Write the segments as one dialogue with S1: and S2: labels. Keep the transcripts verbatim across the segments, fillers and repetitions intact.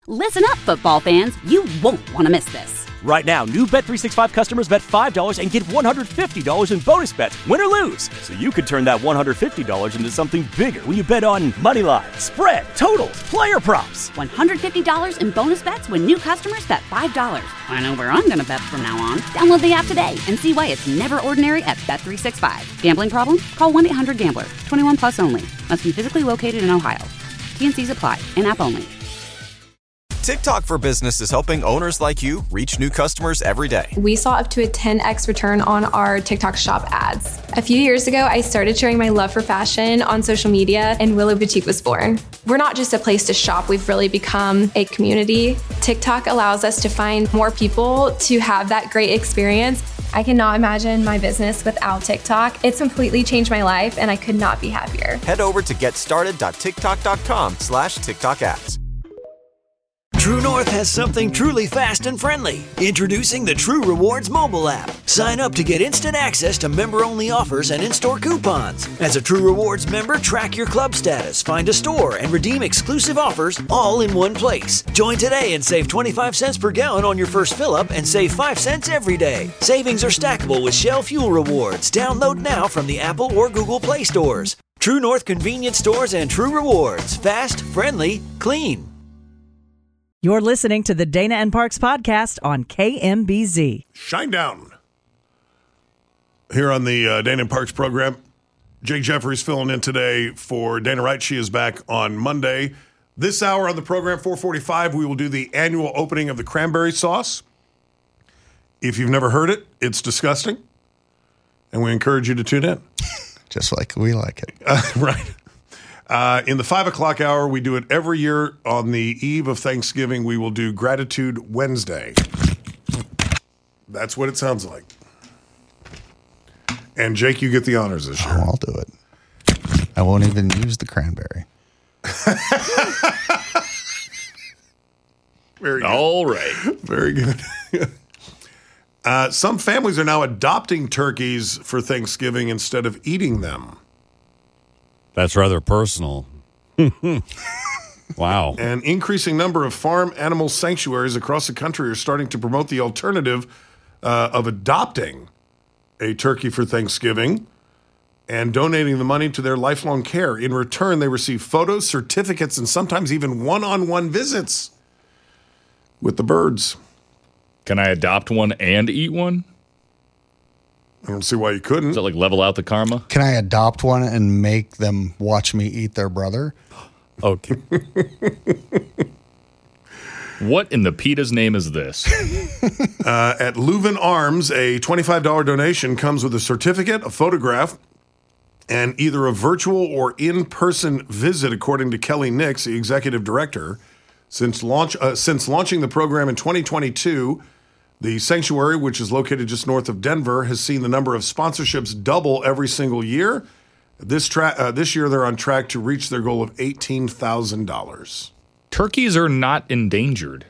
S1: Listen up, football fans. You won't want to miss this.
S2: Right now, new Bet three sixty-five customers bet five dollars and get one hundred fifty dollars in bonus bets, win or lose. So you could turn that one hundred fifty dollars into something bigger when you bet on money line, spread, totals, player props.
S1: one hundred fifty dollars in bonus bets when new customers bet five dollars. I know where I'm going to bet from now on. Download the app today and see why it's never ordinary at Bet three sixty-five. Gambling problem? Call one eight hundred gambler. twenty-one plus only. Must be physically located in Ohio. T and C's apply. In-app only.
S3: TikTok for Business is helping owners like you reach new customers every day.
S4: We saw up to a ten x return on our TikTok shop ads. A few years ago, I started sharing my love for fashion on social media, and Willow Boutique was born. We're not just a place to shop, we've really become a community. TikTok allows us to find more people to have that great experience. I cannot imagine my business without TikTok. It's completely changed my life, and I could not be happier.
S3: Head over to getstarted.tiktok.com slash TikTok ads.
S5: True North has something truly fast and friendly. Introducing the True Rewards mobile app. Sign up to get instant access to member-only offers and in-store coupons. As a True Rewards member, track your club status, find a store, and redeem exclusive offers all in one place. Join today and save twenty-five cents per gallon on your first fill-up and save five cents every day. Savings are stackable with Shell Fuel Rewards. Download now from the Apple or Google Play stores. True North convenience stores and True Rewards. Fast, friendly, clean.
S6: You're listening to the Dana and Parks podcast on K M B Z.
S7: Shinedown. Here on the uh, Dana and Parks program, Jake Jeffries filling in today for Dana Wright. She is back on Monday. This hour on the program, four forty-five, we will do the annual opening of the cranberry sauce. If you've never heard it, it's disgusting, and we encourage you to tune in.
S8: Just like we like it.
S7: Uh, right. Uh, in the five o'clock hour, we do it every year on the eve of Thanksgiving. We will do Gratitude Wednesday. That's what it sounds like. And Jake, you get the honors this year.
S8: Oh, I'll do it. I won't even use the cranberry.
S7: Very good.
S9: All right.
S7: Very good. uh, some families are now adopting turkeys for Thanksgiving instead of eating them.
S9: That's rather personal. Wow.
S7: An increasing number of farm animal sanctuaries across the country are starting to promote the alternative uh, of adopting a turkey for Thanksgiving and donating the money to their lifelong care. In return, they receive photos, certificates, and sometimes even one-on-one visits with the birds.
S9: Can I adopt one and eat one?
S7: I don't see why you couldn't.
S9: Does it like level out the karma?
S8: Can I adopt one and make them watch me eat their brother?
S9: Okay. What in the PETA's name is this?
S7: uh, at Leuven Arms, a twenty-five dollars donation comes with a certificate, a photograph, and either a virtual or in-person visit, according to Kelly Nix, the executive director. Since launch, uh, since launching the program in twenty twenty-two, the sanctuary, which is located just north of Denver, has seen the number of sponsorships double every single year. This tra- uh, this year, they're on track to reach their goal of eighteen thousand dollars.
S9: Turkeys are not endangered.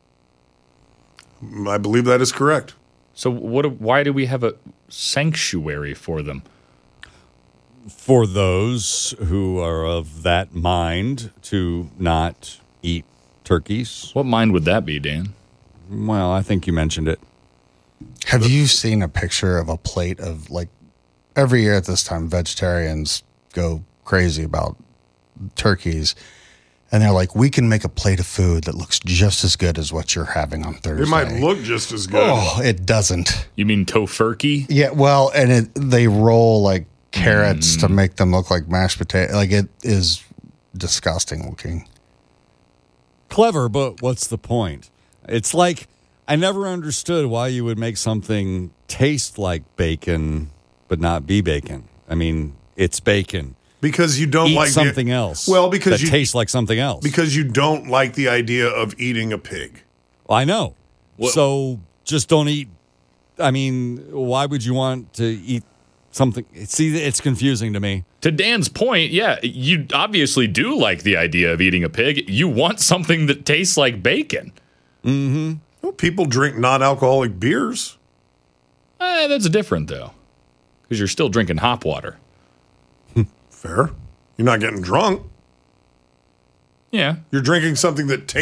S7: I believe that is correct.
S9: So what? Why do we have a sanctuary for them?
S10: For those who are of that mind to not eat turkeys.
S9: What mind would that be, Dan?
S10: Well, I think you mentioned it.
S8: Have you seen a picture of a plate of, like, every year at this time, vegetarians go crazy about turkeys, and they're like, we can make a plate of food that looks just as good as what you're having on Thursday.
S7: It might look just as good.
S8: Oh, it doesn't.
S9: You mean tofurkey?
S8: Yeah, well, and it, they roll, like, carrots mm. to make them look like mashed potato. Like, it is disgusting looking.
S10: Clever, but what's the point? It's like, I never understood why you would make something taste like bacon, but not be bacon. I mean, it's bacon.
S7: Because you don't
S10: Eat
S7: like
S10: something
S7: the,
S10: else.
S7: Well, because
S10: that
S7: you
S10: tastes like something else.
S7: Because you don't like the idea of eating a pig.
S10: I know.
S9: Well,
S10: so just don't eat. I mean, why would you want to eat something? See, it's confusing to me.
S9: To Dan's point, yeah, you obviously do like the idea of eating a pig. You want something that tastes like bacon.
S10: Mm-hmm.
S7: Well, people drink non-alcoholic beers.
S9: Eh, that's different, though, because you're still drinking hop water.
S7: Fair. You're not getting drunk.
S9: Yeah.
S7: You're drinking something that tastes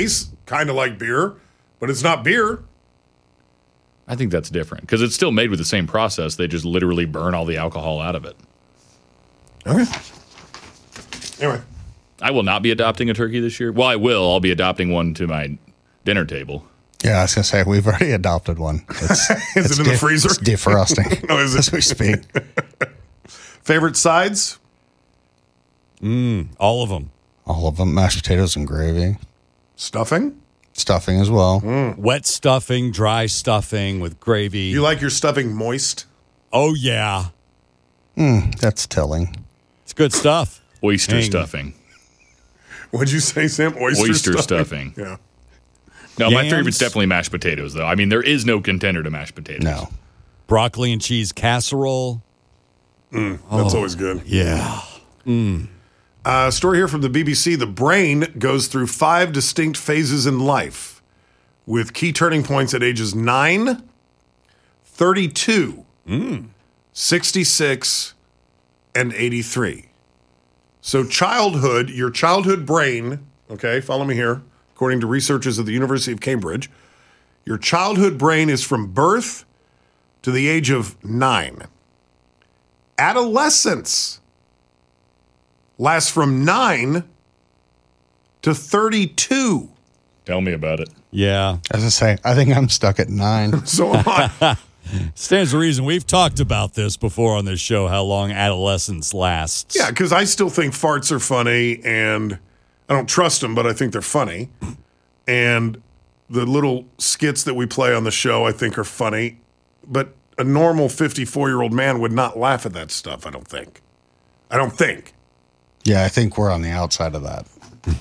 S7: kind of like beer, but it's not beer.
S9: I think that's different because it's still made with the same process. They just literally burn all the alcohol out of it.
S7: Okay. Anyway.
S9: I will not be adopting a turkey this year. Well, I will. I'll be adopting one to my dinner table.
S8: Yeah, I was going to say, we've already adopted one. It's,
S7: is
S8: it's
S7: it in the
S8: de-
S7: freezer?
S8: It's defrosting
S7: no, is it?
S8: as we speak.
S7: Favorite sides?
S10: Mm, all of them.
S8: All of them. Mashed potatoes and gravy.
S7: Stuffing?
S8: Stuffing as well.
S7: Mm.
S10: Wet stuffing, dry stuffing with gravy.
S7: You like your stuffing moist?
S10: Oh, yeah.
S8: Mm, that's telling.
S10: It's good stuff.
S9: Oyster
S10: Dang.
S9: stuffing.
S7: What'd you say, Sam? Oyster,
S9: Oyster
S7: stuffing.
S9: stuffing.
S7: Yeah.
S9: No, my
S10: Yams.
S9: favorite's definitely mashed potatoes, though. I mean, there is no contender to mashed potatoes.
S8: No.
S10: Broccoli and cheese casserole.
S7: Mm, that's
S10: Oh,
S7: always good.
S10: Yeah. Mm.
S7: Uh, story here from the B B C. The brain goes through five distinct phases in life with key turning points at ages nine, thirty-two,
S10: Mm.
S7: sixty-six, and eighty-three. So childhood, your childhood brain, okay, follow me here, according to researchers at the University of Cambridge, your childhood brain is from birth to the age of nine. Adolescence lasts from nine to thirty-two.
S9: Tell me about it.
S10: Yeah.
S8: As I say, I think I'm stuck at nine.
S7: So am I.
S10: Stands to reason we've talked about this before on this show, how long adolescence lasts.
S7: Yeah, because I still think farts are funny, and I don't trust them, but I think they're funny. And the little skits that we play on the show, I think, are funny. But a normal fifty-four-year-old man would not laugh at that stuff, I don't think. I don't think.
S8: Yeah, I think we're on the outside of that.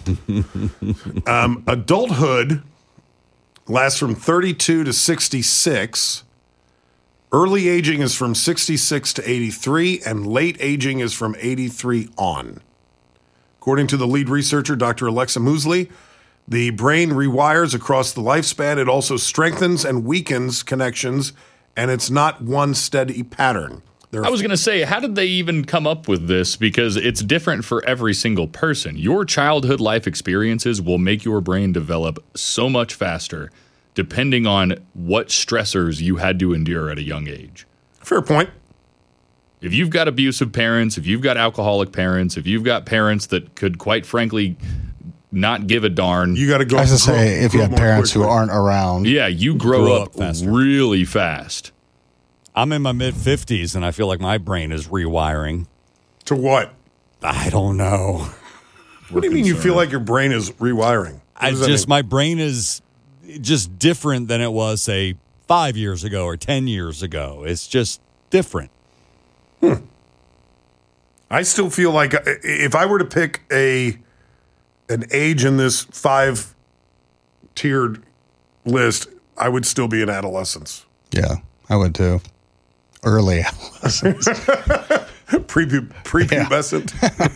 S7: um, adulthood lasts from thirty-two to sixty-six. Early aging is from sixty-six to eighty-three, and late aging is from eighty-three on. According to the lead researcher, Doctor Alexa Musley, the brain rewires across the lifespan. It also strengthens and weakens connections, and it's not one steady pattern. There
S9: I was going to say, how did they even come up with this? Because it's different for every single person. Your childhood life experiences will make your brain develop so much faster, depending on what stressors you had to endure at a young age.
S7: Fair point.
S9: If you've got abusive parents, if you've got alcoholic parents, if you've got parents that could, quite frankly, not give a darn.
S7: You got to go.
S8: I was going to say, if you have parents
S7: quickly.
S8: who aren't around.
S9: Yeah, you grow,
S10: Grow
S9: up,
S10: up faster.
S9: really fast.
S10: I'm in my mid-fifties, and I feel like my brain is rewiring.
S7: To what?
S10: I don't know.
S7: What do you mean you feel like your brain is rewiring? What
S10: I
S7: does that
S10: just
S7: mean?
S10: my brain is just different than it was, say, five years ago or ten years ago. It's just different.
S7: Hmm. I still feel like if I were to pick a an age in this five tiered list, I would still be in adolescence.
S8: Yeah, I would too. Early adolescence.
S7: Prepu- prepubescent.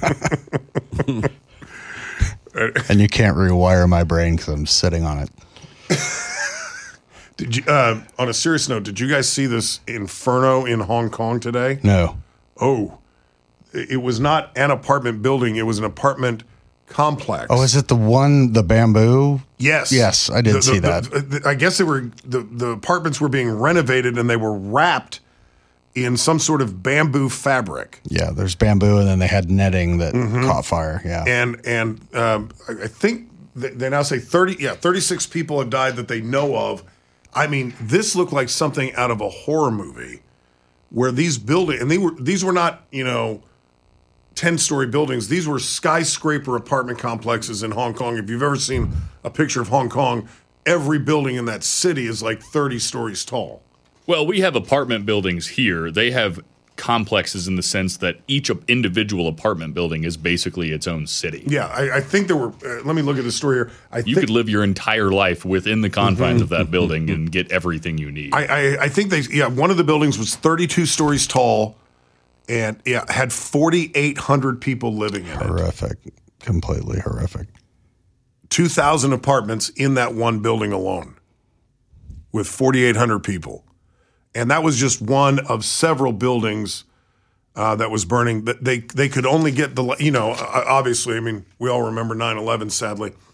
S8: And you can't rewire my brain because I'm sitting on it.
S7: Did you? Uh, on a serious note, did you guys see this inferno in Hong Kong today?
S8: No.
S7: Oh, it was not an apartment building; it was an apartment complex.
S8: Oh, is it the one, the bamboo?
S7: Yes.
S8: Yes, I did
S7: The- the-
S8: see
S7: the-
S8: that.
S7: the- I guess they were the, the apartments were being renovated and they were wrapped in some sort of bamboo fabric.
S8: Yeah, there's bamboo, and then they had netting that
S7: Mhm.
S8: caught fire. Yeah.
S7: And and um, I I think they they now say thirty, yeah, thirty-six people have died that they know of. I mean, this looked like something out of a horror movie, where these buildings, and they were these were not, you know, ten-story buildings. These were skyscraper apartment complexes in Hong Kong. If you've ever seen a picture of Hong Kong, every building in that city is like thirty stories tall.
S9: Well, we have apartment buildings here. They have complexes in the sense that each individual apartment building is basically its own city.
S7: Yeah, I, I think there were. Uh, let me look at the story here. I
S9: You
S7: think,
S9: could live your entire life within the confines of that building and get everything you need.
S7: I, I, I think they. Yeah, one of the buildings was thirty-two stories tall, and yeah, had forty-eight hundred people living in it.
S8: Horrific. Completely horrific.
S7: two thousand apartments in that one building alone, with forty-eight hundred people. And that was just one of several buildings uh, that was burning. They they could only get the, you know, obviously, I mean, we all remember nine eleven, sadly.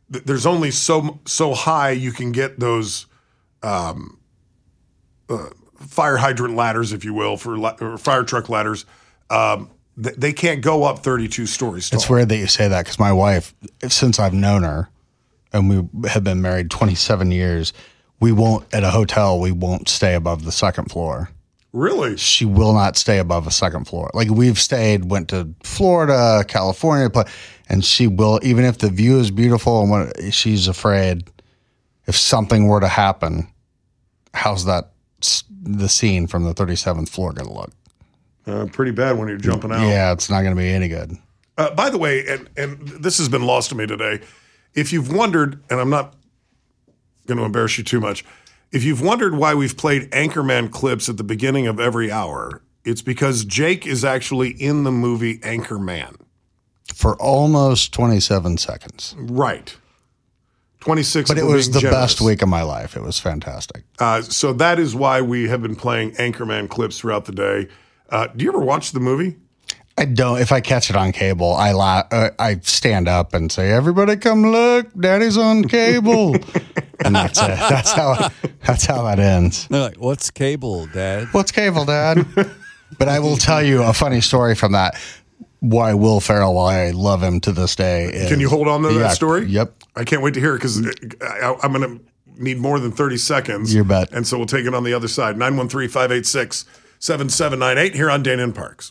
S7: th- there's only so so high you can get those um, uh, fire hydrant ladders, if you will, for la- or fire truck ladders. Um, th- they can't go up thirty-two stories tall.
S8: It's weird that you say that because my wife, since I've known her, and we have been married twenty-seven years, we won't, at a hotel, we won't stay above the second floor.
S7: Really?
S8: She will not stay above a second floor. Like we've stayed, went to Florida, California, and she will, even if the view is beautiful and what, she's afraid if something were to happen, how's that, the scene from the thirty-seventh floor going to look?
S7: Uh, pretty bad when you're jumping out.
S8: Yeah, it's not going to be any good.
S7: Uh, by the way, and, and this has been lost to me today, if you've wondered, and I'm not going to embarrass you too much, if you've wondered why we've played Anchorman clips at the beginning of every hour, it's because Jake is actually in the movie Anchorman.
S8: For almost twenty-seven seconds.
S7: Right. twenty-six.
S8: But it was the generous. best week of my life. It was fantastic.
S7: Uh, so that is why we have been playing Anchorman clips throughout the day. Uh, do you ever watch the movie?
S8: I don't. If I catch it on cable, I la- uh, I stand up and say, "Everybody, come look! Daddy's on cable," and that's it. That's how. That's how that ends.
S10: They're like, "What's cable, Dad?
S8: What's cable, Dad?" But I will tell you a funny story from that. Why Will Ferrell? Why I love him to this day. Is,
S7: Can you hold on to
S8: yeah,
S7: that story?
S8: Yep.
S7: I can't wait to hear it because I'm going to need more than thirty seconds.
S8: You bet.
S7: And so we'll take it on the other side. nine one three, five eight six, seven seven nine eight here on Dana and Parks.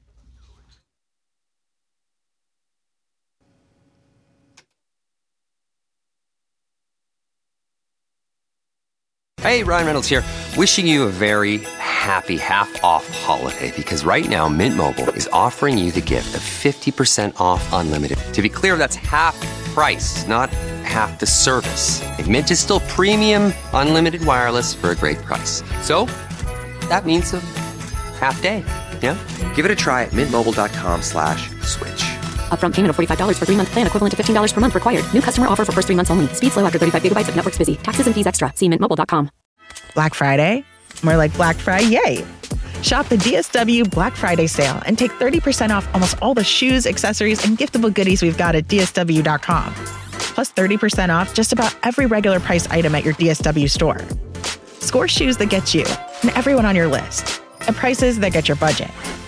S11: Hey, Ryan Reynolds here, wishing you a very happy half-off holiday because right now Mint Mobile is offering you the gift of fifty percent off unlimited. To be clear, that's half price, not half the service. And Mint is still premium unlimited wireless for a great price. So that means a half day, yeah? Give it a try at mintmobile.com slash switch.
S12: Upfront payment of forty-five dollars for three-month plan equivalent to fifteen dollars per month required. New customer offer for first three months only. Speed slow after thirty-five gigabytes if network's busy. Taxes and fees extra. See mint mobile dot com.
S13: Black Friday? More like Black Friday, yay! Shop the D S W Black Friday sale and take thirty percent off almost all the shoes, accessories, and giftable goodies we've got at D S W dot com. Plus thirty percent off just about every regular price item at your D S W store. Score shoes that get you and everyone on your list at prices that get your budget.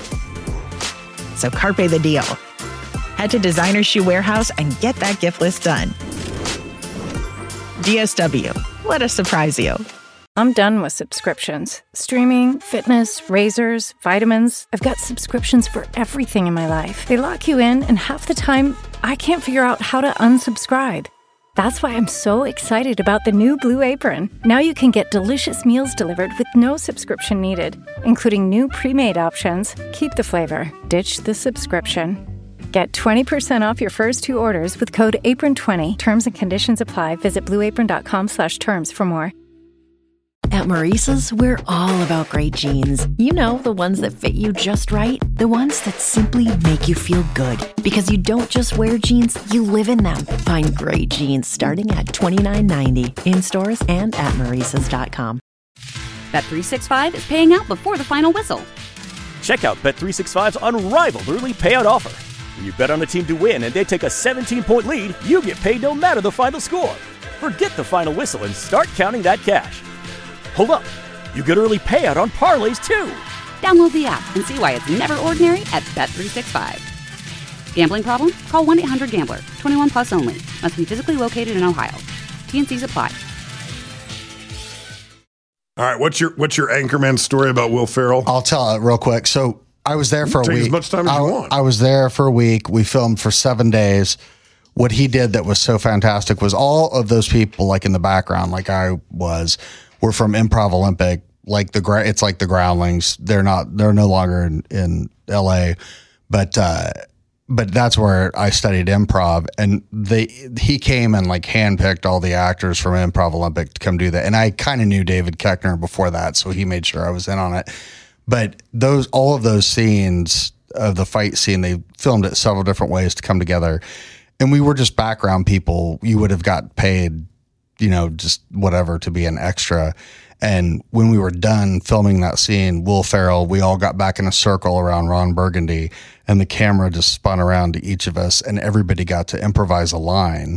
S13: So carpe the deal. Head to Designer Shoe Warehouse and get that gift list done. D S W. Let us surprise you.
S14: I'm done with subscriptions. Streaming, fitness, razors, vitamins. I've got subscriptions for everything in my life. They lock you in, and half the time, I can't figure out how to unsubscribe. That's why I'm so excited about the new Blue Apron. Now you can get delicious meals delivered with no subscription needed, including new pre-made options. Keep the flavor. Ditch the subscription. Get twenty percent off your first two orders with code apron twenty. Terms and conditions apply. Visit blueapron.com slash terms for more.
S15: At Maurice's, we're all about great jeans. You know, the ones that fit you just right. The ones that simply make you feel good. Because you don't just wear jeans, you live in them. Find great jeans starting at twenty-nine ninety in stores and at maurices dot com.
S1: Bet three sixty-five is paying out before the final whistle.
S2: Check out Bet three sixty-five's unrivaled early payout offer. When you bet on a team to win and they take a seventeen-point lead, you get paid no matter the final score. Forget the final whistle and start counting that cash. Hold up. You get early payout on parlays, too.
S1: Download the app and see why it's never ordinary at Bet three sixty-five. Gambling problem? Call one eight hundred gambler. twenty-one plus only. Must be physically located in Ohio. T and Cs apply.
S7: All right, what's your what's your Anchorman story about Will Ferrell?
S8: I'll tell it real quick. So I was there for a
S7: Take
S8: week.
S7: as much time as
S8: I,
S7: you want.
S8: I was there for a week. We filmed for seven days. What he did that was so fantastic was all of those people, like in the background, like I was, were from Improv Olympic. Like the gra- it's like the Groundlings. They're not. They're no longer in, in L A, but uh, but that's where I studied improv. And they he came and like handpicked all the actors from Improv Olympic to come do that. And I kind of knew David Koechner before that, so he made sure I was in on it. But those all of those scenes of the fight scene, they filmed it several different ways to come together. And we were just background people. You would have got paid, you know, just whatever to be an extra. And when we were done filming that scene, Will Ferrell, we all got back in a circle around Ron Burgundy, and the camera just spun around to each of us, and everybody got to improvise a line.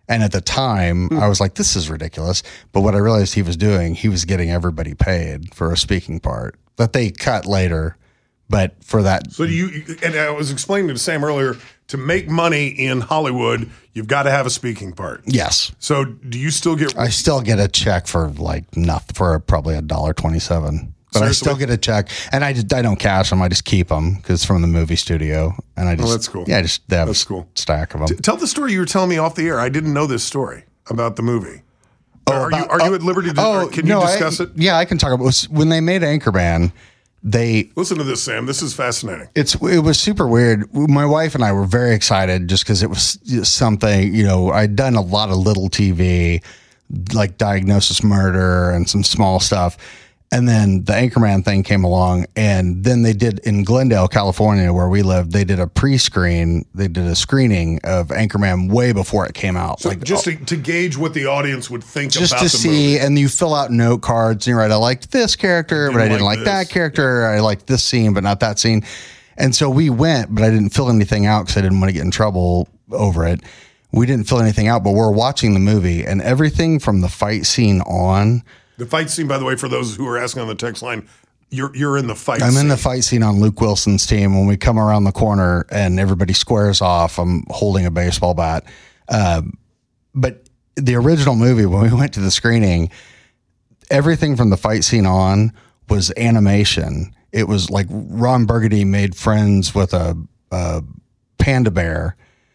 S8: And at the time, I was like, this is ridiculous. But what I realized he was doing, he was getting everybody paid for a speaking part that they cut later. But for that.
S7: So do you, and I was explaining to Sam earlier, to make money in Hollywood, you've got to have a speaking part.
S8: Yes.
S7: So do you still get?
S8: I still get a check for like nothing, for probably a dollar twenty-seven. But Seriously? I still get a check, and I just, I don't cash them. I just keep them because it's from the movie studio, and I just.
S7: Oh, that's cool.
S8: Yeah, I just have
S7: that's
S8: a
S7: cool.
S8: stack of them.
S7: T- tell the story you were telling me off the air. I didn't know this story about the movie. Oh, are about, you are uh, you at liberty to? Oh, can you
S8: no,
S7: discuss
S8: I,
S7: it?
S8: Yeah, I can talk about it. When they made Anchorman. They
S7: listen to this, Sam. This is fascinating.
S8: It's it was super weird. My wife and I were very excited just because it was something. You know, I'd done a lot of little T V, like Diagnosis Murder and some small stuff, and then the Anchorman thing came along, and then they did in Glendale, California, where we lived. They did a pre-screen. They did a screening of Anchorman way before it came out.
S7: So
S8: like
S7: just to, to gauge what the audience would think
S8: just
S7: about
S8: to
S7: the
S8: see,
S7: movie.
S8: And you fill out note cards. And you're right. I liked this character, but I didn't like, like that character. Yeah. I liked this scene, but not that scene. And so we went, but I didn't fill anything out because I didn't want to get in trouble over it. We didn't fill anything out, but we're watching the movie, and everything from the fight scene on.
S7: The fight scene, by the way, for those who are asking on the text line, you're you're in the fight
S8: I'm
S7: scene.
S8: in the fight scene on Luke Wilson's team. When we come around the corner and everybody squares off, I'm holding a baseball bat. Um, but the original movie, when we went to the screening, everything from the fight scene on was animation. It was like Ron Burgundy made friends with a, a panda bear.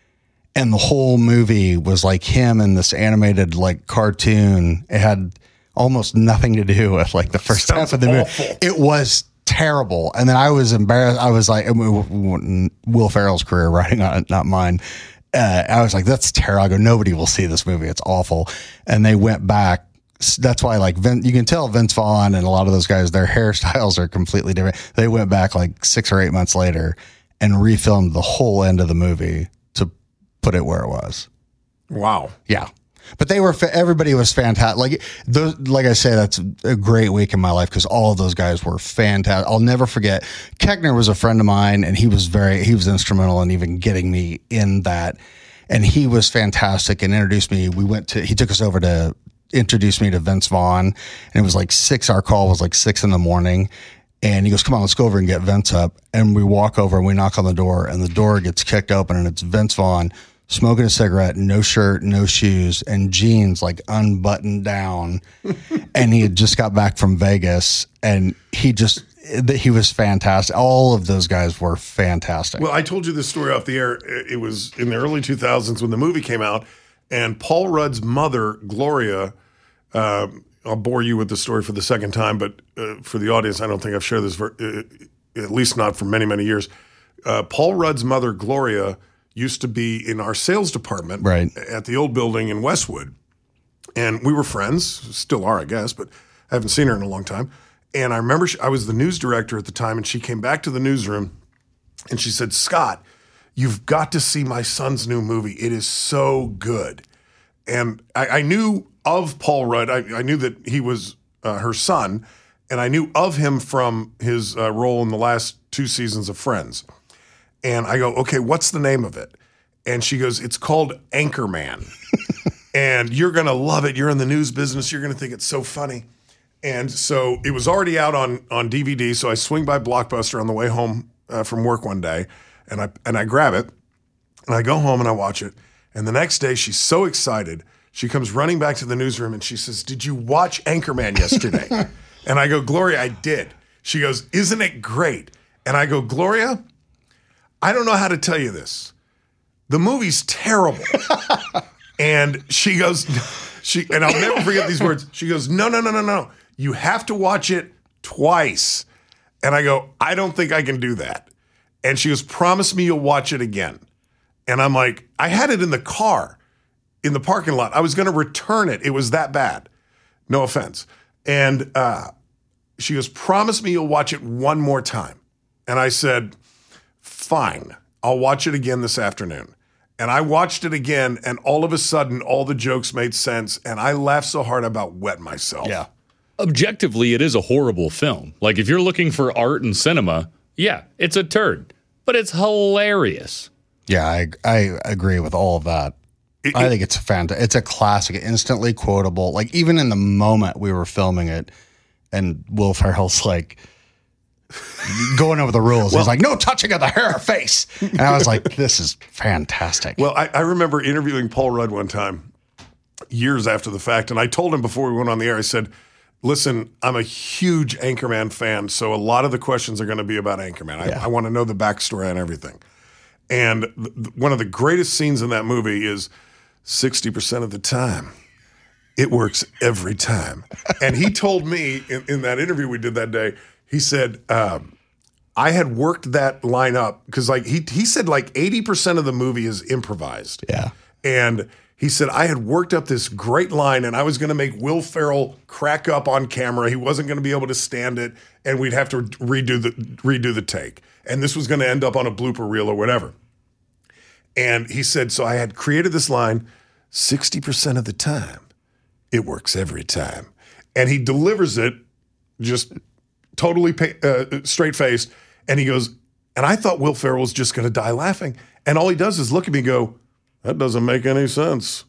S8: And the whole movie was like him in this animated like cartoon. It had almost nothing to do with like the first half of the
S7: awful.
S8: movie. It was terrible. And then I was embarrassed. I was like, I mean, Will Ferrell's career writing on it, not mine. Uh, I was like, that's terrible. I go, nobody will see this movie. It's awful. And they went back. That's why like Vin, you can tell Vince Vaughn and a lot of those guys, their hairstyles are completely different. They went back like six or eight months later and refilmed the whole end of the movie to put it where it was.
S7: Wow.
S8: Yeah. But they were, everybody was fantastic. Like those, like I say, that's a great week in my life because all of those guys were fantastic. I'll never forget. Keckner was a friend of mine, and he was very, he was instrumental in even getting me in that. And he was fantastic and introduced me. We went to, he took us over to introduce me to Vince Vaughn, and it was like six, our call was like six in the morning. And he goes, come on, let's go over and get Vince up. And we walk over and we knock on the door, and the door gets kicked open, and it's Vince Vaughn smoking a cigarette, no shirt, no shoes, and jeans like unbuttoned down. And he had just got back from Vegas, and he just, he was fantastic. All of those guys were fantastic.
S7: Well, I told you this story off the air. It was in the early two thousands when the movie came out, and Paul Rudd's mother, Gloria, uh, I'll bore you with the story for the second time, but uh, for the audience, I don't think I've shared this, for, uh, at least not for many, many years. Uh, Paul Rudd's mother, Gloria, used to be in our sales department
S8: right.
S7: at the old building in Westwood. And we were friends, still are, I guess, but I haven't seen her in a long time. And I remember she, I was the news director at the time, and she came back to the newsroom and she said, Scott, you've got to see my son's new movie. It is so good. And I, I knew of Paul Rudd. I, I knew that he was uh, her son, and I knew of him from his uh, role in the last two seasons of Friends. And I go, okay, what's the name of it? And she goes, it's called Anchorman. And you're going to love it. You're in the news business. You're going to think it's so funny. And so it was already out on, on D V D. So I swing by Blockbuster on the way home uh, from work one day, and I and I grab it, and I go home and I watch it. And the next day, she's so excited. She comes running back to the newsroom and she says, did you watch Anchorman yesterday? And I go, Gloria, I did. She goes, isn't it great? And I go, Gloria, I don't know how to tell you this. The movie's terrible. And she goes, she, and I'll never forget these words. She goes, no, no, no, no, no. You have to watch it twice. And I go, I don't think I can do that. And she goes, promise me you'll watch it again. And I'm like, I had it in the car, in the parking lot. I was going to return it. It was that bad. No offense. And uh, she goes, promise me you'll watch it one more time. And I said, fine, I'll watch it again this afternoon. And I watched it again, and all of a sudden, all the jokes made sense, and I laughed so hard I about wet myself.
S9: Yeah. Objectively, it is a horrible film. Like, if you're looking for art and cinema, yeah, it's a turd, but it's hilarious.
S8: Yeah, I I agree with all of that.
S7: It,
S8: I think it's a fantastic. It's a classic, instantly quotable. Like even in the moment we were filming it, and Will Ferrell's like going over the rules.
S7: Well,
S8: He's like, "No touching of the hair or face," and I was like, "This is fantastic."
S7: Well, I, I remember interviewing Paul Rudd one time, years after the fact, and I told him before we went on the air. I said, "Listen, I'm a huge Anchorman fan, so a lot of the questions are going to be about Anchorman. I,
S8: Yeah.
S7: I want to know the backstory and everything." And th- th- one of the greatest scenes in that movie is sixty percent of the time, it works every time. And he told me in, in that interview we did that day, he said, um, I had worked that line up because like he he said like eighty percent of the movie is improvised.
S8: Yeah.
S7: And he said, I had worked up this great line and I was going to make Will Ferrell crack up on camera. He wasn't going to be able to stand it and we'd have to redo the redo the take. And this was going to end up on a blooper reel or whatever. And he said, so I had created this line sixty percent of the time. It works every time. And he delivers it just totally pa- uh, straight-faced. And he goes, and I thought Will Ferrell was just going to die laughing. And all he does is look at me and go, that doesn't make any sense.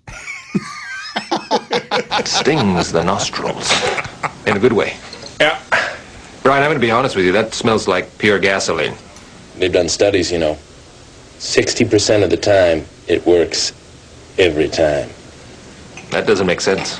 S16: It stings the nostrils in a good way. Yeah. Brian, I'm going to be honest with you. That smells like pure gasoline.
S17: They've done studies, you know. sixty percent of the time, it works every time.
S16: That doesn't make sense.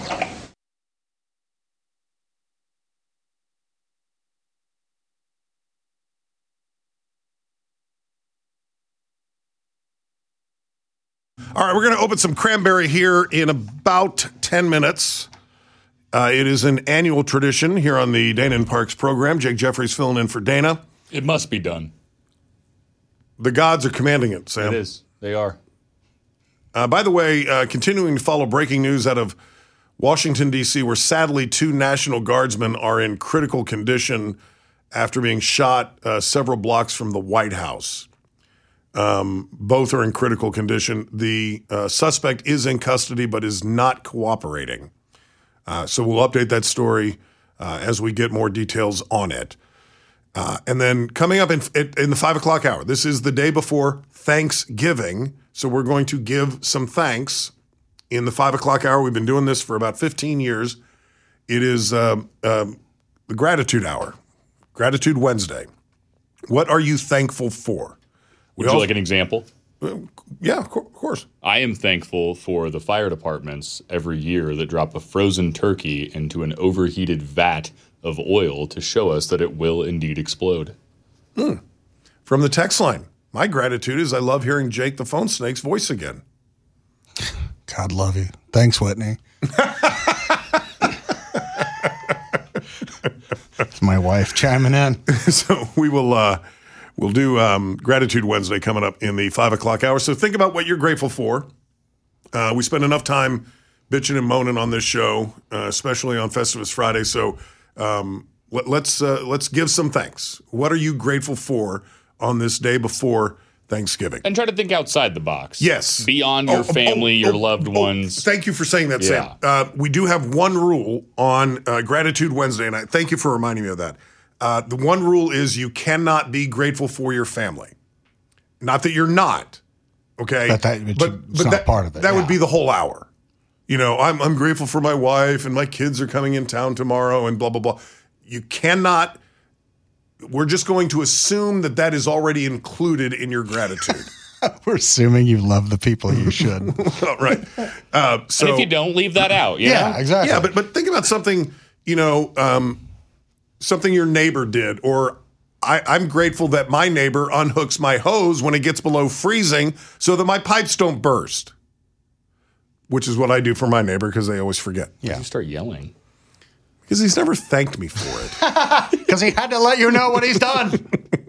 S7: All right, we're going to open some cranberry here in about ten minutes. Uh, it is an annual tradition here on the Dana and Parks program. Jake Jeffries filling in for Dana.
S9: It must be done.
S7: The gods are commanding it, Sam.
S9: It is. They are.
S7: Uh, by the way, uh, continuing to follow breaking news out of Washington, D C, where sadly two National Guardsmen are in critical condition after being shot uh, several blocks from the White House. Um, both are in critical condition. The uh, suspect is in custody but is not cooperating. Uh, so we'll update that story uh, as we get more details on it. Uh, and then coming up in, in the five o'clock hour, this is the day before Thanksgiving. So we're going to give some thanks in the five o'clock hour. We've been doing this for about fifteen years. It is uh, uh, the gratitude hour, Gratitude Wednesday. What are you thankful for?
S9: Would you like an example?
S7: Yeah, of course.
S9: I am thankful for the fire departments every year that drop a frozen turkey into an overheated vat of oil to show us that it will indeed explode.
S7: Hmm. From the text line, my gratitude is I love hearing Jake the Phone Snake's voice again.
S8: God love you. Thanks, Whitney. It's my wife chiming in.
S7: So we will uh, we'll do um, Gratitude Wednesday coming up in the five o'clock hour. So think about what you're grateful for. Uh, we spend enough time bitching and moaning on this show, uh, especially on Festivus Friday. So um, let, let's uh, let's give some thanks. What are you grateful for on this day before Thanksgiving?
S9: And try to think outside the box.
S7: Yes.
S9: Beyond your
S7: Oh,
S9: family,
S7: oh,
S9: your
S7: oh,
S9: loved
S7: oh,
S9: ones.
S7: Thank you for saying that,
S9: Yeah.
S7: Sam. Uh, we do have one rule on uh, Gratitude Wednesday, and I thank you for reminding me of that. Uh, the one rule is you cannot be grateful for your family. Not that you're not, okay?
S8: But that- it's not
S7: that,
S8: part of it,
S7: That
S8: yeah.
S7: would be the whole hour. You know, I'm I'm grateful for my wife, and my kids are coming in town tomorrow, and blah, blah, blah. You cannot, we're just going to assume that that is already included in your gratitude.
S8: We're assuming you love the people you should.
S7: Right. Uh, so
S9: and if you don't, leave that out. You
S8: Yeah,
S9: know?
S8: exactly.
S7: Yeah, but but think about something, you know, um, something your neighbor did, or I, I'm grateful that my neighbor unhooks my hose when it gets below freezing so that my pipes don't burst, which is what I do for my neighbor because they always forget.
S9: Yeah. You start yelling.
S7: Because he's never thanked me for it.
S8: Because he had to let you know what he's done.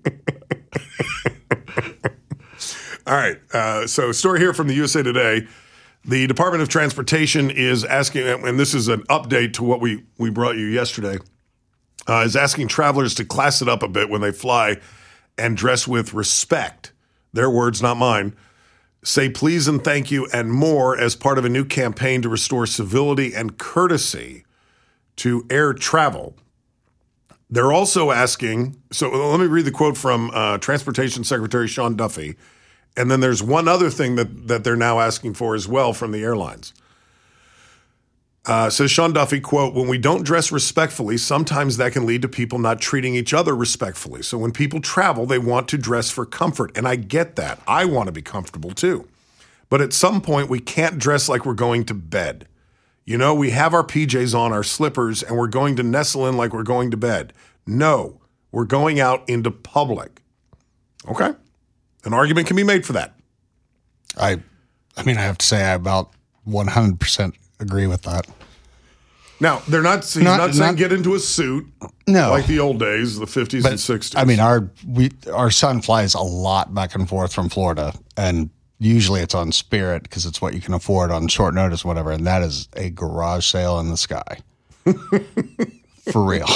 S7: All right. Uh, so, story here from the U S A Today. The Department of Transportation is asking, and this is an update to what we, we brought you yesterday, uh, is asking travelers to class it up a bit when they fly and dress with respect. Their words, not mine. Say please and thank you and more as part of a new campaign to restore civility and courtesy to air travel. They're also asking, so let me read the quote from uh, Transportation Secretary Sean Duffy. And then there's one other thing that, that they're now asking for as well from the airlines. Uh, says Sean Duffy, quote, when we don't dress respectfully, sometimes that can lead to people not treating each other respectfully. So when people travel, they want to dress for comfort. And I get that. I want to be comfortable too. But at some point, we can't dress like we're going to bed. You know, we have our P Js on, our slippers, and we're going to nestle in like we're going to bed. No, we're going out into public. Okay. An argument can be made for that.
S8: I I mean, I have to say I about one hundred percent agree with that.
S7: Now, they're not, he's
S8: Not-
S7: not, saying
S8: not-
S7: get into a suit
S8: No.
S7: like the old days, the fifties
S8: But,
S7: and sixties.
S8: I mean, our we our son flies a lot back and forth from Florida, and usually it's on Spirit because it's what you can afford on short notice, whatever. And that is a garage sale in the sky, for real.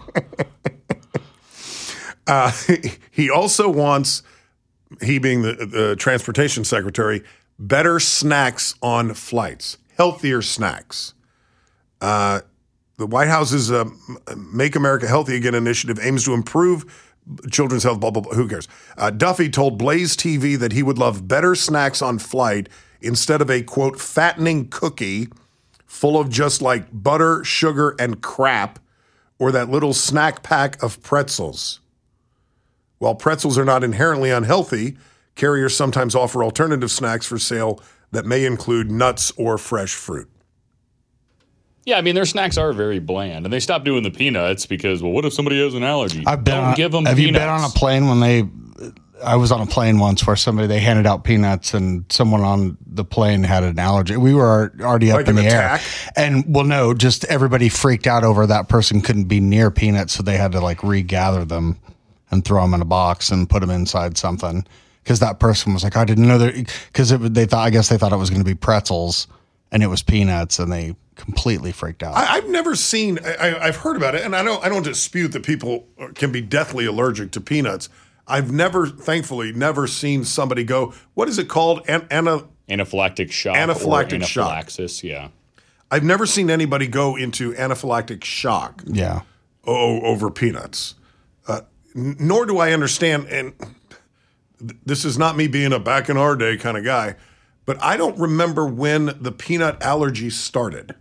S7: Uh, he also wants, he being the, the transportation secretary, better snacks on flights, healthier snacks. Uh, the White House's uh, Make America Healthy Again initiative aims to improve children's health, blah, blah, blah. Who cares? Uh, Duffy told Blaze T V that he would love better snacks on flight instead of a, quote, fattening cookie full of just like butter, sugar, and crap, or that little snack pack of pretzels. While pretzels are not inherently unhealthy, carriers sometimes offer alternative snacks for sale that may include nuts or fresh fruit.
S9: Yeah, I mean, their snacks are very bland, and they stopped doing the peanuts because, well, what if somebody has an allergy?
S8: I've been
S9: Don't
S8: on,
S9: give them
S8: have
S9: peanuts.
S8: you been on a plane when they, I was on a plane once where somebody, they handed out peanuts and someone on the plane had an allergy. We were already up
S7: Like
S8: in
S7: an
S8: the
S7: attack?
S8: air. And well, no, just everybody freaked out over that person couldn't be near peanuts. So they had to like regather them and throw them in a box and put them inside something. Cause that person was like, I didn't know that. Cause it, they thought, I guess they thought it was going to be pretzels and it was peanuts, and they completely freaked out.
S7: I, I've never seen, I, I've heard about it, and I don't, I don't dispute that people can be deathly allergic to peanuts. I've never, thankfully, never seen somebody go, what is it called? An, ana,
S9: Anaphylactic shock
S7: Anaphylactic
S9: or
S7: shock.
S9: anaphylaxis, yeah.
S7: I've never seen anybody go into anaphylactic shock
S8: Yeah.
S7: o- over peanuts. Uh, n- nor do I understand, and th- this is not me being a back in our day kind of guy, but I don't remember when the peanut allergy started.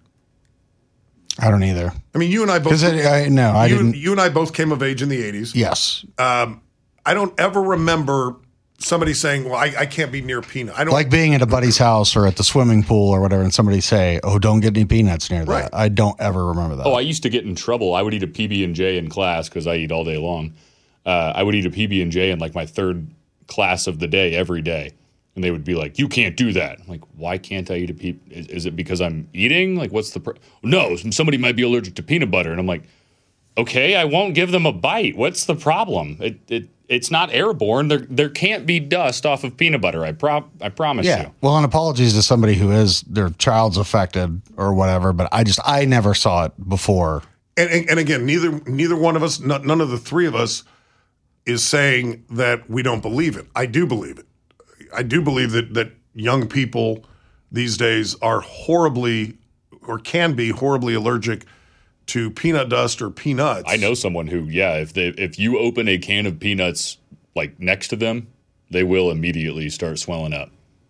S8: I don't either.
S7: I mean, you and I both.
S8: 'Cause I- I- no, I
S7: you,
S8: didn't-
S7: You and I both came of age in the eighties.
S8: Yes.
S7: Um, I don't ever remember somebody saying, "Well, I, I can't be near peanut." I don't
S8: Like being at a buddy's house or at the swimming pool or whatever, and somebody say, "Oh, don't get any peanuts near that."
S7: Right.
S8: I don't ever remember that.
S9: Oh, I used to get in trouble. I would eat a P B and J in class because I eat all day long. Uh, I would eat a P B and J in like my third class of the day every day. And they would be like, you can't do that. I'm like, why can't I eat a P? Is, is it because I'm eating? Like, what's the... Pro- no, somebody might be allergic to peanut butter. And I'm like, okay, I won't give them a bite. What's the problem? It, it It's not airborne. There there can't be dust off of peanut butter. I, pro- I promise
S8: yeah.
S9: you.
S8: Well, and apologies to somebody who is, their child's affected or whatever, but I just, I never saw it before.
S7: And, and, and again, neither neither one of us, n- none of the three of us, is saying that we don't believe it. I do believe it. I do believe that that young people these days are horribly, or can be horribly allergic to peanut dust or peanuts.
S9: I know someone who, yeah, if they if you open a can of peanuts like next to them, they will immediately start swelling up.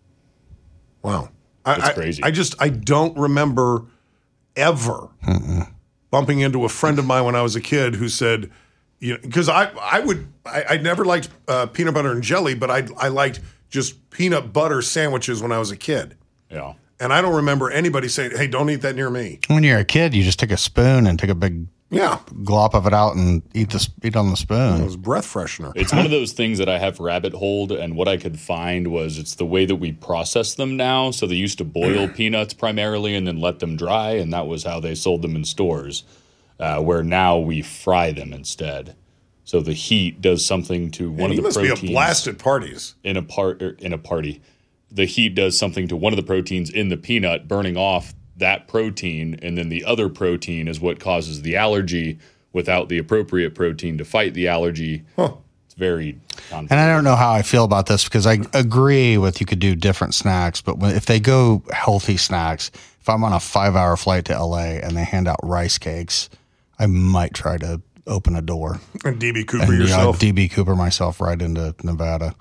S7: Wow,
S9: It's
S7: I,
S9: crazy.
S7: I, I just I don't remember ever
S8: Mm-mm.
S7: bumping into a friend of mine when I was a kid who said, you know, because I I would I, I never liked uh, peanut butter and jelly, but I I liked just peanut butter sandwiches when I was a kid.
S9: Yeah.
S7: And I don't remember anybody saying, hey, don't eat that near me.
S8: When you're a kid, you just take a spoon and take a big
S7: yeah
S8: glop of it out and eat the eat on the spoon.
S7: It was breath freshener.
S9: It's one of those things that I have rabbit holed, and what I could find was it's the way that we process them now. So they used to boil peanuts primarily and then let them dry, and that was how they sold them in stores, uh, where now we fry them instead. So the heat does something to one
S7: Man,
S9: of
S7: you
S9: the
S7: must
S9: proteins.
S7: be a blast at parties.
S9: in a part er, in a party. The heat does something to one of the proteins in the peanut, burning off that protein, and then the other protein is what causes the allergy without the appropriate protein to fight the allergy.
S7: Huh.
S9: It's very
S8: And I don't know how I feel about this because I agree with you could do different snacks, but when, if they go healthy snacks, if I'm on a five hour flight to L A and they hand out rice cakes, I might try to open a door.
S7: And D B Cooper
S8: and,
S7: yourself.
S8: Yeah, D B Cooper myself right into Nevada.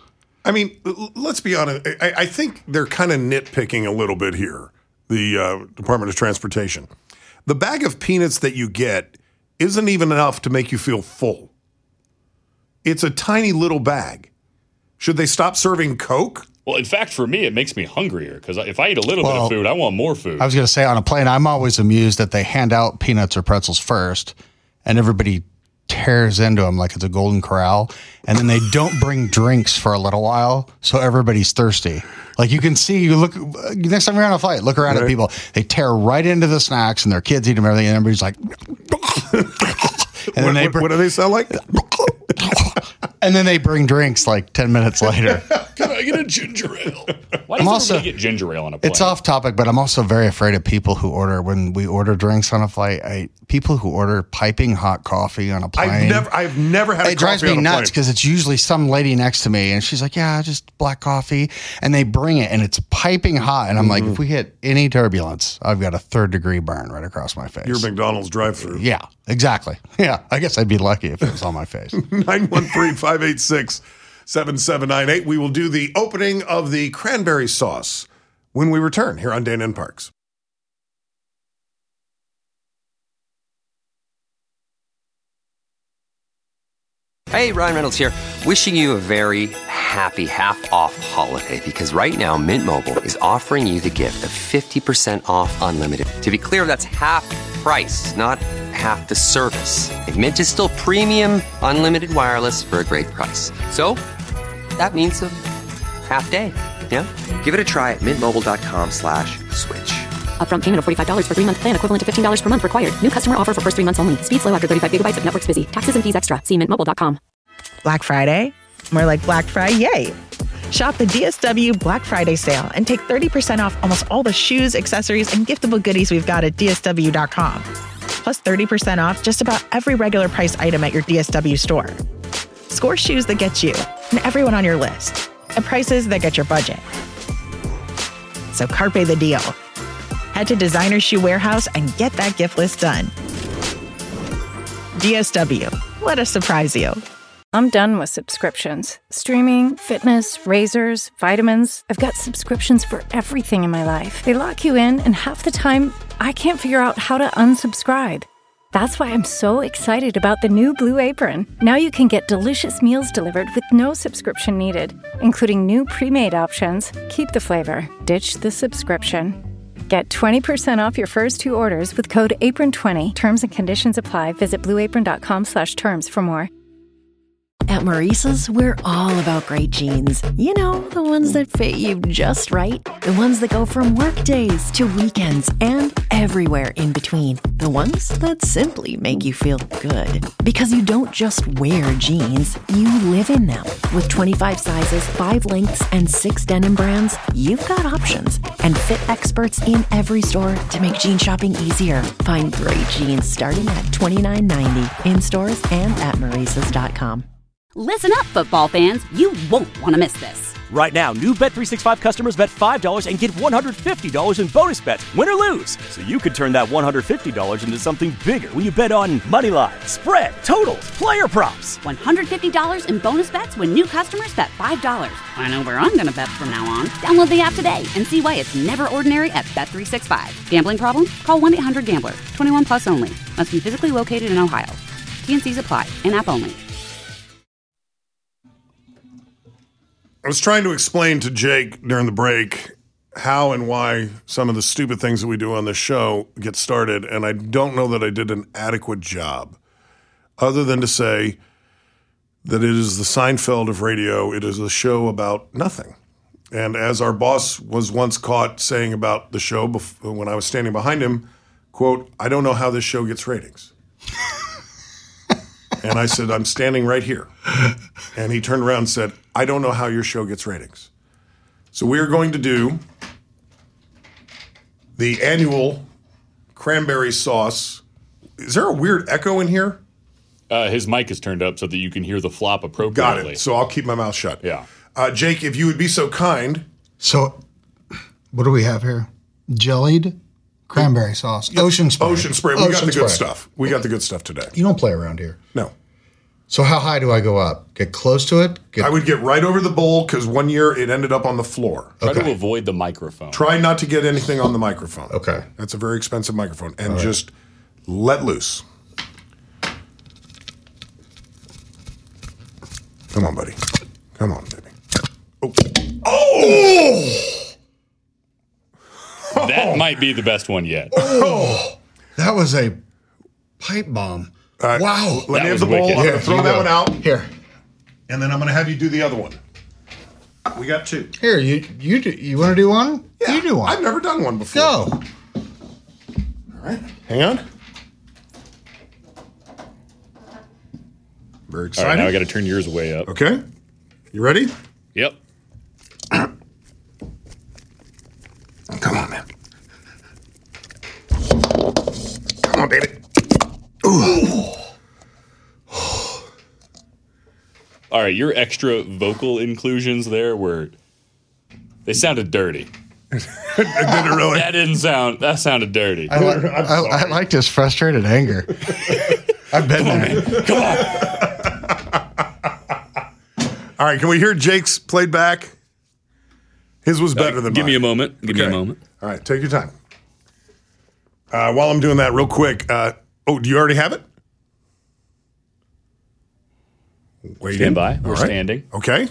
S7: I mean, l- let's be honest. I, I think they're kind of nitpicking a little bit here, the uh, Department of Transportation. The bag of peanuts that you get isn't even enough to make you feel full. It's a tiny little bag. Should they stop serving Coke?
S9: Well, in fact, for me, it makes me hungrier because if I eat a little
S8: Well,
S9: bit of food, I want more food.
S8: I was going to say, on a plane, I'm always amused that they hand out peanuts or pretzels first, and everybody tears into them like it's a golden corral, and then they don't bring drinks for a little while, so everybody's thirsty. Like you can see, you look next time you're on a flight, look around
S7: Right.
S8: at people. They tear right into the snacks, and their kids eat them, everything, and everybody's like, and then
S7: What,
S8: they
S7: what,
S8: br-
S7: what do they sound like?
S8: and then they bring drinks like ten minutes later.
S9: Can I get a ginger ale? Why
S8: I'm
S9: does
S8: also-
S9: everybody get ginger ale on a plane?
S8: It's off topic, but I'm also very afraid of people who order when we order drinks on a flight. I people who order piping hot coffee on a plane.
S7: I've never, I've never had a
S8: It drives
S7: coffee
S8: me
S7: on a
S8: nuts
S7: plane.
S8: because it's usually some lady next to me, and she's like, "Yeah, just black coffee," and they bring it, and it's piping hot, and I'm like, if we hit any turbulence, I've got a third degree burn right across my face.
S7: Your McDonald's drive-through.
S8: Yeah, exactly. Yeah, I guess I'd be lucky if it was on my face.
S7: nine one three, five eight six, seven seven nine eight. We will do the opening of the cranberry sauce when we return here on Dana and Parks.
S11: Hey, Ryan Reynolds here. Wishing you a very happy half-off holiday because right now Mint Mobile is offering you the gift of fifty percent off unlimited. To be clear, that's half price, not half the service. And Mint is still premium unlimited wireless for a great price. So that means a half day. Yeah? Give it a try at mintmobile.com slash switch.
S12: Upfront payment of forty-five dollars for three-month plan equivalent to fifteen dollars per month required. New customer offer for first three months only. Speed slow after thirty-five gigabytes if network's busy. Taxes and fees extra. See mint mobile dot com.
S13: Black Friday? More like Black Friday, yay! Shop the D S W Black Friday sale and take thirty percent off almost all the shoes, accessories, and giftable goodies we've got at D S W dot com. Plus thirty percent off just about every regular price item at your D S W store. Score shoes that get you and everyone on your list at prices that get your budget. So carpe the deal. Head to Designer Shoe Warehouse and get that gift list done. D S W. Let us surprise you.
S14: I'm done with subscriptions. Streaming, fitness, razors, vitamins. I've got subscriptions for everything in my life. They lock you in, and half the time, I can't figure out how to unsubscribe. That's why I'm so excited about the new Blue Apron. Now you can get delicious meals delivered with no subscription needed, including new pre-made options. Keep the flavor, ditch the subscription. Get twenty percent off your first two orders with code apron twenty. Terms and conditions apply. Visit blueapron.com slash terms for more.
S15: At Maurice's, we're all about great jeans. You know, the ones that fit you just right. The ones that go from work days to weekends and everywhere in between. The ones that simply make you feel good. Because you don't just wear jeans, you live in them. With twenty-five sizes, five lengths, and six denim brands, you've got options. And fit experts in every store to make jean shopping easier. Find great jeans starting at twenty-nine ninety in stores and at maurices dot com.
S1: Listen up, football fans. You won't want to miss this.
S2: Right now, new Bet three sixty-five customers bet five dollars and get one hundred fifty dollars in bonus bets, win or lose. So you could turn that one hundred fifty dollars into something bigger when you bet on money line, spread, totals, player props.
S1: one hundred fifty dollars in bonus bets when new customers bet five dollars. I know where I'm going to bet from now on. Download the app today and see why it's never ordinary at Bet three sixty-five. Gambling problem? Call one eight hundred gambler. twenty-one plus only. Must be physically located in Ohio. T and C's apply. In-app only.
S7: I was trying to explain to Jake during the break how and why some of the stupid things that we do on this show get started, and I don't know that I did an adequate job, other than to say that it is the Seinfeld of radio. It is a show about nothing. And as our boss was once caught saying about the show bef- when I was standing behind him, quote, "I don't know how this show gets ratings." And I said, "I'm standing right here." And he turned around and said, "I don't know how your show gets ratings." So we are going to do the annual cranberry sauce. Is there a weird echo in here?
S9: Uh, his mic is turned up so that you can hear the flop
S7: Got
S9: appropriately.
S7: it. So I'll keep my mouth shut.
S9: Yeah.
S7: Uh, Jake, if you would be so kind.
S8: So, what do we have here? Jellied cranberry sauce. Ocean spray.
S7: Ocean spray. We
S8: Ocean
S7: got the good
S8: spray.
S7: stuff. We got the good stuff today.
S8: You don't play around here.
S7: No.
S8: So how high do I go up? Get close to it? Get-
S7: I would get right over the bowl because one year it ended up on the floor.
S9: Try
S8: Okay.
S9: to avoid the microphone.
S7: Try not to get anything on the microphone.
S8: Okay.
S7: That's a very expensive microphone. And
S8: All right.
S7: just let loose. Come on, buddy. Come on, baby. Oh. Oh!
S9: That might be the best one yet.
S8: Oh! That was a pipe bomb.
S7: Uh,
S8: wow.
S7: Let
S9: That
S7: me have
S9: was
S7: the bowl.
S9: wicked.
S7: I'm going
S8: Here,
S7: to throw
S8: you
S7: that
S8: go.
S7: one out.
S8: Here.
S7: And then I'm going to have you do the other one. We got two.
S8: Here, you you do, you want to do one?
S7: Yeah,
S8: You do one.
S7: I've never done one before.
S8: Go.
S7: All right. Hang on. Very
S9: All
S7: excited.
S9: right, now I got to turn yours way up.
S7: Okay. You ready?
S9: Yep.
S7: Come on, man. Come on, baby. Ooh.
S9: All right, your extra vocal inclusions there were they sounded dirty.
S7: Did it really?
S9: That didn't sound. That sounded dirty.
S8: I, li- I, I liked his frustrated anger. I've been there.
S9: Come on.
S7: All right, can we hear Jake's played back? His was better than
S9: Give
S7: mine.
S9: me a moment. Give me a
S7: Okay.
S9: moment.
S7: All right, take your time. Uh, while I'm doing that, real quick. Uh, oh, do you already have it? Waiting.
S9: Stand by. We're
S7: All right.
S9: standing.
S7: Okay.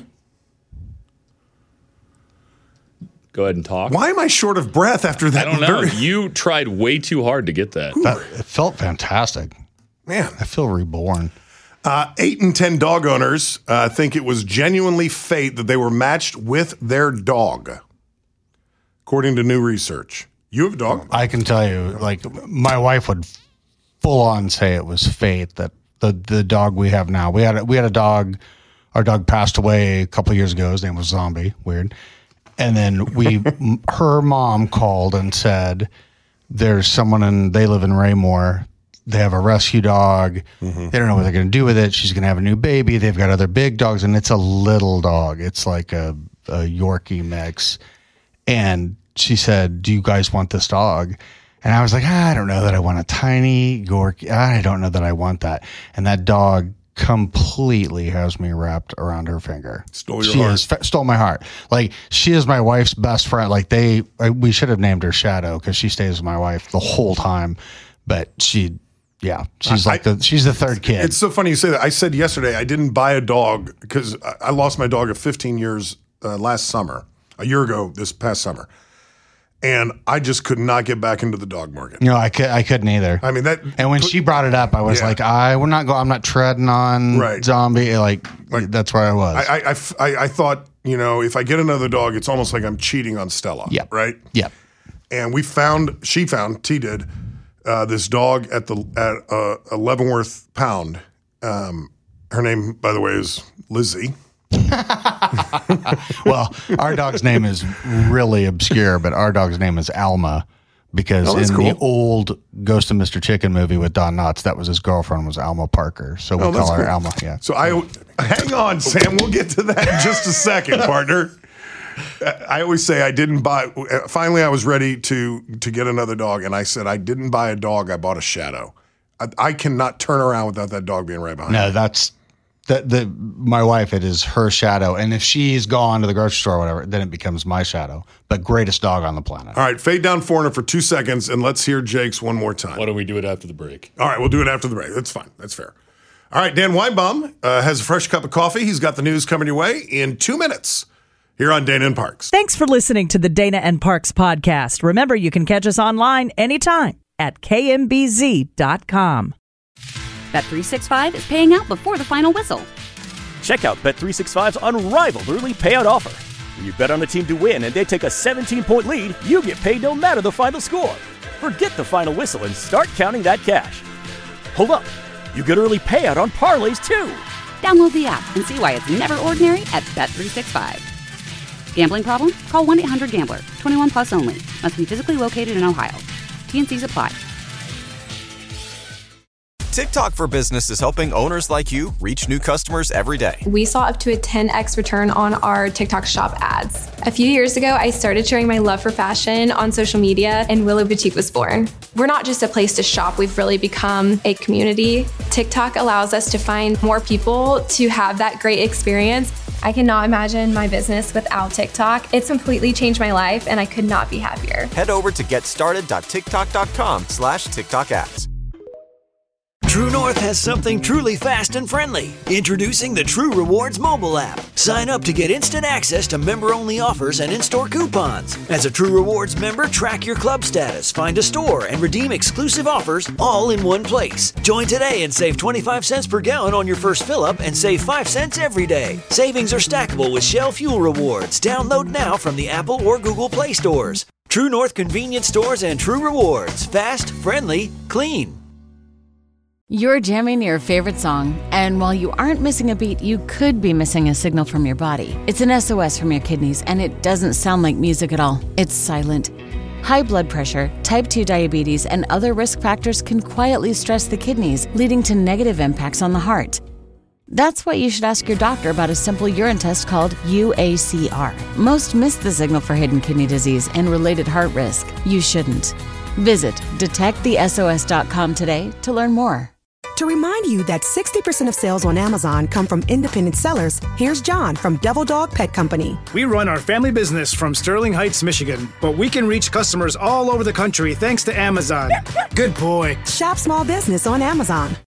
S9: Go ahead and talk.
S7: Why am I short of breath after that?
S9: I don't know.
S7: very-
S9: You tried way too hard to get that.
S8: That, it felt fantastic.
S7: Man.
S8: I feel reborn.
S7: Uh, eight in ten dog owners uh, think it was genuinely fate that they were matched with their dog, according to new research. You have a dog?
S8: I can tell you, like, my wife would full on say it was fate that the the dog we have now. We had a, we had a dog. Our dog passed away a couple of years ago. His name was Zombie. Weird. And then we, m- her mom called and said, "There's someone in. They live in Raymore. They have a rescue dog.
S7: Mm-hmm.
S8: They don't know what they're going to do with it. She's going to have a new baby. They've got other big dogs, and it's a little dog. It's like a, a Yorkie mix." And she said, "Do you guys want this dog?" And I was like, ah, I don't know that I want a tiny Yorkie. I don't know that I want that. And that dog completely has me wrapped around her finger.
S7: Stole your
S8: she
S7: heart.
S8: Has, stole my heart. Like, she is my wife's best friend. Like, they, I, we should have named her Shadow because she stays with my wife the whole time. But she, yeah, she's like
S7: I-
S8: the, she's the third kid.
S7: It's so funny you say that. I said yesterday I didn't buy a dog because I- I lost my dog of fifteen years uh, last summer, a year ago this past summer. And I just could not get back into the dog market.
S8: No, I could, I couldn't either.
S7: I mean, that.
S8: And when she brought it up, I was
S7: Yeah.
S8: like, I, we're not going, I'm not treading on
S7: Right.
S8: Zombie. Like, that's where I was.
S7: I, I, I f- I- I thought, you know, if I get another dog, it's almost like I'm cheating on Stella.
S8: Yep.
S7: Right?
S8: Yep.
S7: And we found, she found, T did, uh, this dog at the at uh, a Leavenworth Pound. Um, her name, by the way, is Lizzie.
S8: Well, our dog's name is really obscure, but our dog's name is Alma because
S7: Oh,
S8: in
S7: that's
S8: the
S7: cool.
S8: old Ghost of Mister Chicken movie with Don Knotts, that was his girlfriend was Alma Parker. So we
S7: Oh, that's
S8: call her
S7: cool.
S8: Alma. Yeah.
S7: So I hang on, Sam. We'll get to that in just a second, partner. I always say I didn't buy. Finally, I was ready to to get another dog, and I said I didn't buy a dog. I bought a Shadow. I, I cannot turn around without that dog being right behind.
S8: No,
S7: me.
S8: that's that. The my wife, it is her shadow, and if she's gone to the grocery store or whatever, then it becomes my shadow. But greatest dog on the planet.
S7: All right, fade down Foreigner for two seconds, and let's hear Jake's one more time.
S9: Why don't we do it after the break?
S7: All right, we'll do it after the break. That's fine. That's fair. All right, Dan Weinbaum uh, has a fresh cup of coffee. He's got the news coming your way in two minutes here on Dana and Parks.
S6: Thanks for listening to the Dana and Parks podcast. Remember, you can catch us online anytime at K M B Z dot com.
S1: Bet three sixty-five is paying out before the final whistle.
S2: Check out Bet three sixty-five's unrivaled early payout offer. When you bet on a team to win and they take a seventeen-point lead, you get paid no matter the final score. Forget the final whistle and start counting that cash. Hold up. You get early payout on parlays, too.
S1: Download the app and see why it's never ordinary at Bet three sixty-five. Gambling problem? Call one eight hundred gambler. twenty-one plus only. Must be physically located in Ohio. T and C's apply.
S3: TikTok for Business is helping owners like you reach new customers every day.
S4: We saw up to a ten x return on our TikTok shop ads. A few years ago, I started sharing my love for fashion on social media, and Willow Boutique was born. We're not just a place to shop, we've really become a community. TikTok allows us to find more people to have that great experience. I cannot imagine my business without TikTok. It's completely changed my life, and I could not be happier.
S3: Head over to getstarted.tiktok.com slash TikTok ads.
S5: True North has something truly fast and friendly. Introducing the True Rewards mobile app. Sign up to get instant access to member-only offers and in-store coupons. As a True Rewards member, track your club status, find a store, and redeem exclusive offers all in one place. Join today and save twenty-five cents per gallon on your first fill-up and save five cents every day. Savings are stackable with Shell Fuel Rewards. Download now from the Apple or Google Play stores. True North convenience stores and True Rewards. Fast, friendly, clean.
S18: You're jamming your favorite song, and while you aren't missing a beat, you could be missing a signal from your body. It's an S O S from your kidneys, and it doesn't sound like music at all. It's silent. High blood pressure, type two diabetes, and other risk factors can quietly stress the kidneys, leading to negative impacts on the heart. That's why you should ask your doctor about a simple urine test called U A C R. Most miss the signal for hidden kidney disease and related heart risk. You shouldn't. Visit detect the S O S dot com today to learn more.
S19: To remind you that sixty percent of sales on Amazon come from independent sellers, here's John from Devil Dog Pet Company.
S20: We run our family business from Sterling Heights, Michigan, but we can reach customers all over the country thanks to Amazon. Good boy.
S19: Shop small business on Amazon.